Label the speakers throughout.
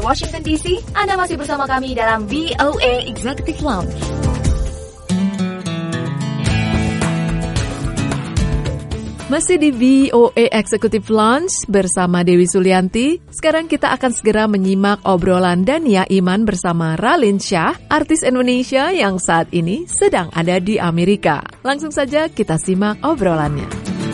Speaker 1: Washington DC, Anda masih bersama kami dalam VOA Executive Lounge.
Speaker 2: Masih di VOA Executive Lounge bersama Dewi Sulianti. Sekarang kita akan segera menyimak obrolan Dania Iman bersama Raline Shah, artis Indonesia yang saat ini sedang ada di Amerika. Langsung saja kita simak obrolannya.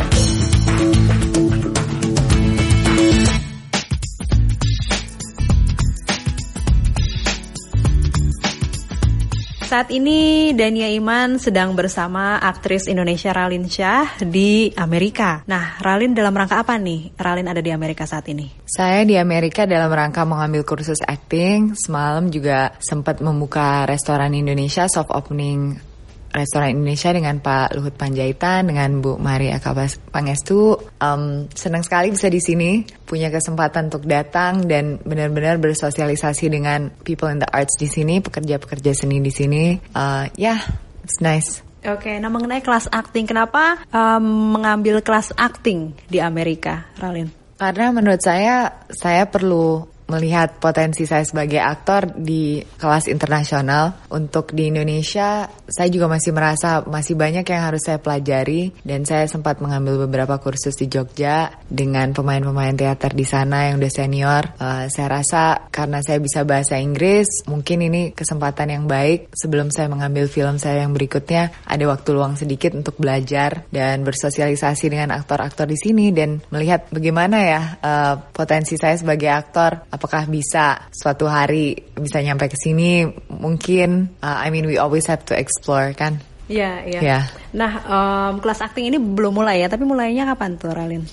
Speaker 3: Saat ini Dania Iman sedang bersama aktris Indonesia Raline Shah di Amerika. Nah, Raline dalam rangka apa nih? Raline ada di Amerika saat ini.
Speaker 4: Saya di Amerika dalam rangka mengambil kursus acting. Semalam juga sempat membuka restoran Indonesia, soft opening restoran Indonesia dengan Pak Luhut Panjaitan, dengan Bu Maria Pangestu. Senang sekali bisa di sini, punya kesempatan untuk datang dan benar-benar bersosialisasi dengan people in the arts di sini, pekerja-pekerja seni di sini. It's nice.
Speaker 3: Oke, nah mengenai kelas acting, kenapa mengambil kelas acting di Amerika, Raline?
Speaker 4: Karena menurut saya perlu melihat potensi saya sebagai aktor di kelas internasional. Untuk di Indonesia, saya juga masih merasa masih banyak yang harus saya pelajari, dan saya sempat mengambil beberapa kursus di Jogja dengan pemain-pemain teater di sana yang udah senior. Saya rasa karena saya bisa bahasa Inggris, mungkin ini kesempatan yang baik sebelum saya mengambil film saya yang berikutnya, ada waktu luang sedikit untuk belajar dan bersosialisasi dengan aktor-aktor di sini dan melihat bagaimana ya potensi saya sebagai aktor. Apakah bisa suatu hari bisa nyampe ke sini? Mungkin, we always have to explore, kan?
Speaker 3: Iya. Nah, kelas acting ini belum mulai ya, tapi mulainya kapan tuh, Raline?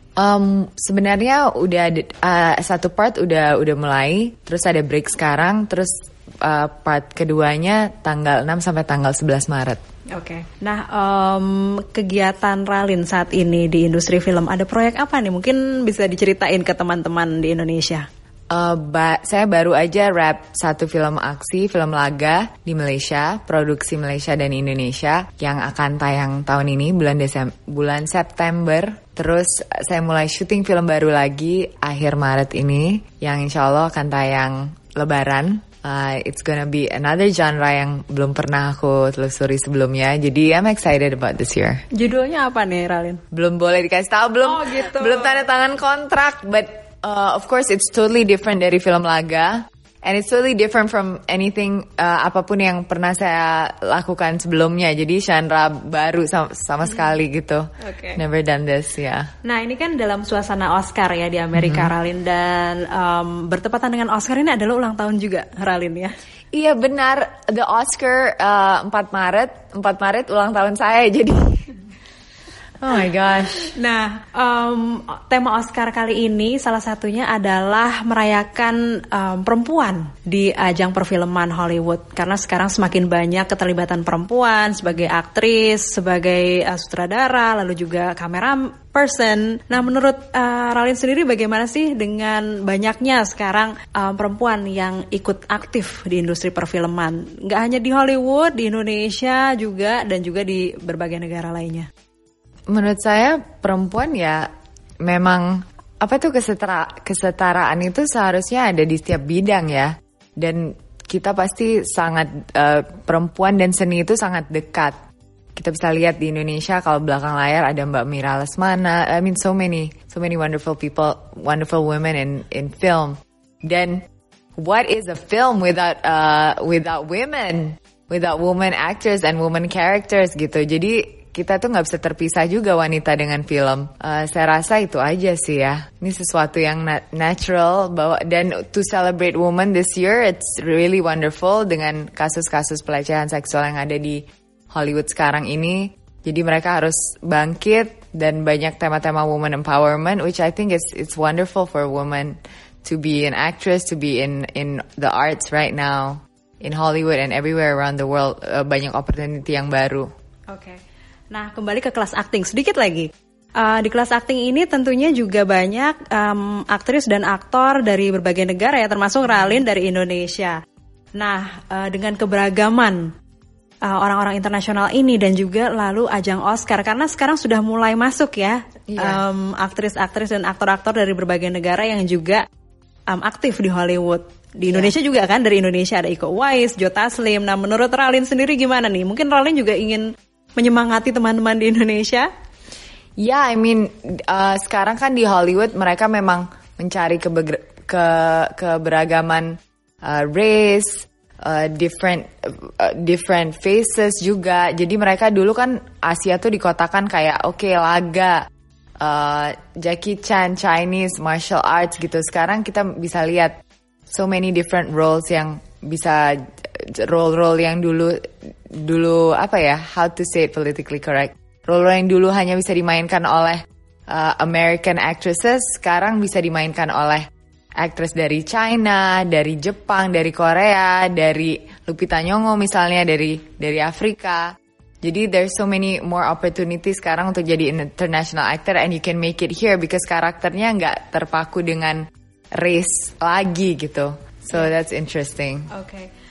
Speaker 4: Sebenarnya udah satu part udah mulai, terus ada break sekarang, terus part keduanya tanggal 6 sampai tanggal 11 Maret.
Speaker 3: Oke. Nah, kegiatan Raline saat ini di industri film, ada proyek apa nih? Mungkin bisa diceritain ke teman-teman di Indonesia.
Speaker 4: Saya baru aja wrap satu film aksi, film laga di Malaysia, produksi Malaysia dan Indonesia yang akan tayang tahun ini bulan September. Terus saya mulai syuting film baru lagi akhir Maret ini yang insya Allah akan tayang Lebaran. It's gonna be another genre yang belum pernah aku telusuri sebelumnya. Jadi I'm excited about this year.
Speaker 3: Judulnya apa nih, Raline?
Speaker 4: Belum boleh dikasih tahu, belum tanda tangan kontrak, but of course it's totally different dari film laga, and it's totally different from anything apapun yang pernah saya lakukan sebelumnya. Jadi genre baru sama sekali gitu.
Speaker 3: Okay.
Speaker 4: Never done this,
Speaker 3: Nah, ini kan dalam suasana Oscar ya di Amerika, Raline, dan bertepatan dengan Oscar ini adalah ulang tahun juga, Raline ya.
Speaker 4: Iya benar, the Oscar 4 Maret ulang tahun saya jadi. Oh my gosh.
Speaker 3: Nah, tema Oscar kali ini salah satunya adalah merayakan perempuan di ajang perfilman Hollywood. Karena sekarang semakin banyak keterlibatan perempuan sebagai aktris, sebagai sutradara, lalu juga kamera person. Nah, menurut Raline sendiri bagaimana sih dengan banyaknya sekarang perempuan yang ikut aktif di industri perfilman? Nggak hanya di Hollywood, di Indonesia juga, dan juga di berbagai negara lainnya.
Speaker 4: Menurut saya perempuan ya memang kesetaraan itu seharusnya ada di setiap bidang ya. Dan kita pasti sangat perempuan dan seni itu sangat dekat. Kita bisa lihat di Indonesia kalau belakang layar ada Mbak Mira Lesmana. So many wonderful people, wonderful women in film. Dan what is a film without women, without women actors and women characters gitu. Jadi kita tuh nggak bisa terpisah juga wanita dengan film. Saya rasa itu aja sih ya. Ini sesuatu yang natural dan to celebrate women this year, it's really wonderful dengan kasus-kasus pelecehan seksual yang ada di Hollywood sekarang ini. Jadi mereka harus bangkit dan banyak tema-tema woman empowerment, which I think it's wonderful for women to be an actress, to be in the arts right now in Hollywood and everywhere around the world. Banyak opportunity yang baru.
Speaker 3: Oke. Nah, kembali ke kelas acting sedikit lagi. Di kelas acting ini tentunya juga banyak aktris dan aktor dari berbagai negara ya, termasuk Raline dari Indonesia. Nah, dengan keberagaman orang-orang internasional ini dan juga lalu ajang Oscar, karena sekarang sudah mulai masuk ya, aktris-aktris dan aktor-aktor dari berbagai negara yang juga aktif di Hollywood. Di Indonesia juga kan, dari Indonesia ada Iko Uwais, Joe Taslim. Nah, menurut Ralin sendiri gimana nih? Mungkin Ralin juga ingin menyemangati teman-teman di Indonesia?
Speaker 4: Ya, sekarang kan di Hollywood mereka memang mencari keberagaman race, different faces juga. Jadi mereka dulu kan Asia tuh dikotakan kayak laga, Jackie Chan, Chinese, martial arts gitu. Sekarang kita bisa lihat so many different roles yang bisa role yang dulu how to say it politically correct. Role yang dulu hanya bisa dimainkan oleh American actresses, sekarang bisa dimainkan oleh actress dari China, dari Jepang, dari Korea, dari Lupita Nyong'o misalnya dari Afrika. Jadi there's so many more opportunities sekarang untuk jadi international actor, and you can make it here because karakternya nggak terpaku dengan race lagi gitu. So that's interesting.
Speaker 3: Okay.